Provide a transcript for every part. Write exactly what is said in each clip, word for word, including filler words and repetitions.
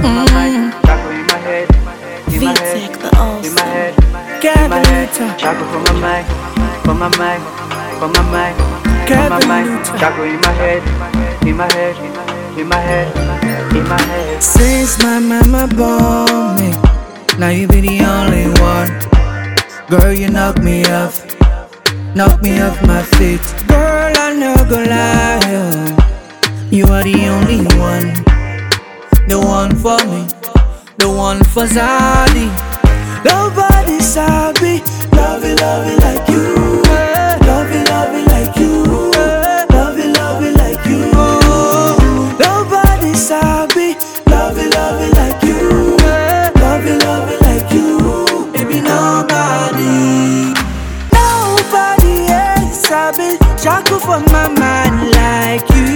on my mind. Chocolate in my head, in my head, V-Tech, the in my head, in my head. Chocolate for my mind, for my mind, for my mind, for my mind. Chocolate in my head, in my head, in my head, in my head. Since my mama born me, now you be the only one. Girl, you knock me off, knock me off my feet. Girl, I no go lie, you are the only one, the one for me, the one for Zaddy. Nobody sabi, love it, love it like you. Love it, love it like you. Love it, love it like you. Nobody sabi, love it, love it like you. Love it, love it like you. Baby, nobody. Nobody else sabi, shackle for my mind like you.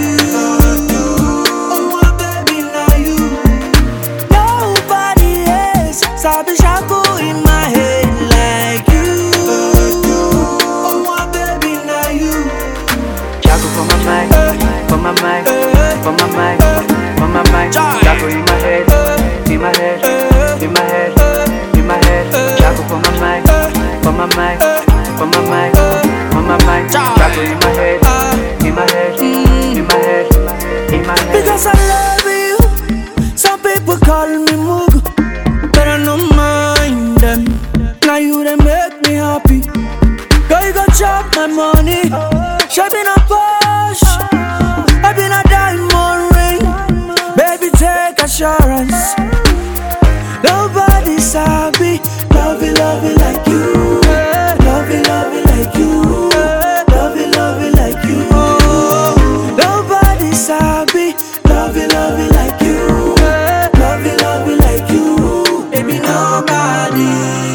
Sabi shackle in my head like you. Oh, my baby, now you. Shackle for my mind, for my mind, for my mind, for my mind. Shackle in my head, in my head, in my head, in my head. Shackle for my mind, for my mind, for my mind, for my mind. Shackle in my head, in my head, in my head, in my head. Because I love you. Some people call me Mugu, but I don't mind them. Now you they make me happy. Girl, you gon' chop my money. She been a push, I been a diamond ring. Baby, take assurance. Nobody sabi, love it, love it like you. Love it, love it like you. Love it, love it like you. Nobody sabi, love it, love it like you. Love it, love it like you. Baby, nobody,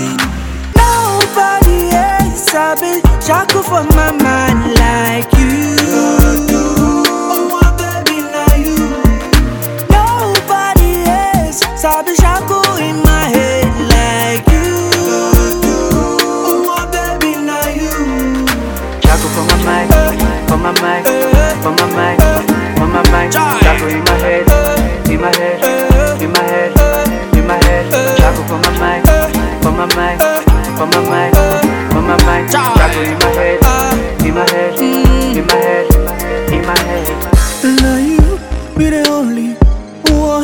nobody else sabi, shackle for my mind like you. Oh, my baby, now you. Nobody else sabi, shackle in my head like you. Oh, my baby, now you. Shackle for my mind, for my mind, for my mind, for my mind. Shackle in my head, in my head, in my head, in my head. Shackle for my mind, for my mind, for my mind, for my mind. Shackle in my head, in my head, in my head, in my head. Now you be the only one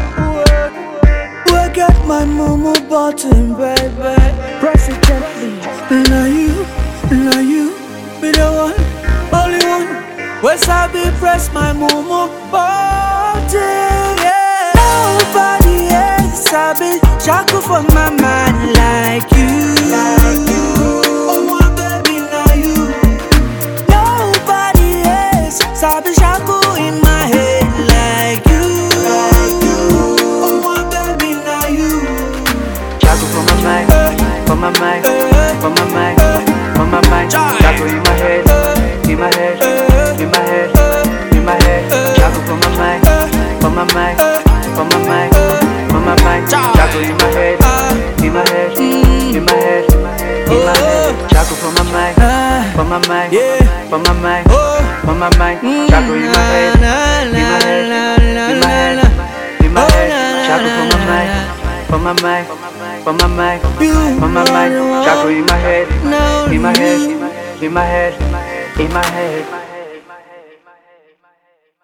who got my mama button, baby. Press it gently. Now you, now you be the one, only one. Where Sabi press my mama button, yeah. Nobody else sabi, shackle for my mind like you. Like you. Oh, my baby, now you. Nobody else sabi, shackle in my head like you. Like you. Oh, my baby, now you. Shackle for my mind, for my mind, for my mind, for my mind. Shackle in my head, in my head, in my head, in my head. Shackle for my mind, for my mind, for my mind, for my mind. Shackle in my head, in my head, in my head, in my head. Shackle for my mind, for my mind, for my mind, for my mind. Shackle in my head, in my head, in my head, in my head. Shackle for my mind, for my mind, for my mind, for my mind. Shackle in my head, in my head, in my head, in my head.